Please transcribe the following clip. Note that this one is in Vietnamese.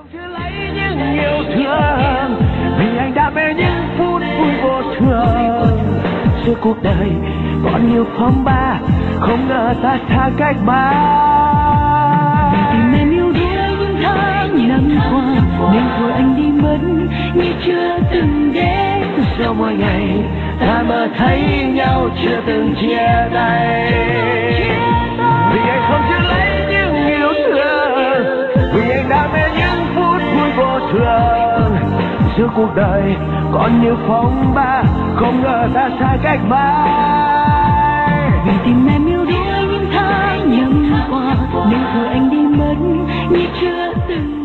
chưa lấy những yêu thương vì anh đã mê những phút vui vô thường. Giữa cuộc đời còn nhiều phong ba, không ngờ ta xa cách mãi. Tìm em yêu đuối những tháng năm qua, nên thôi anh đi mất như chưa từng đến. Sau mỗi ngày ta mơ thấy nhau chưa từng chia tay. Vì anh không chịu lấy những yêu thương, vì anh đã mê những phút vui vô thường. Giữa cuộc đời còn nhiều phong ba, không ngờ ta xa cách mãi. Vì tìm em yêu đuối những tháng năm qua, nên thôi anh đi mất như chưa từng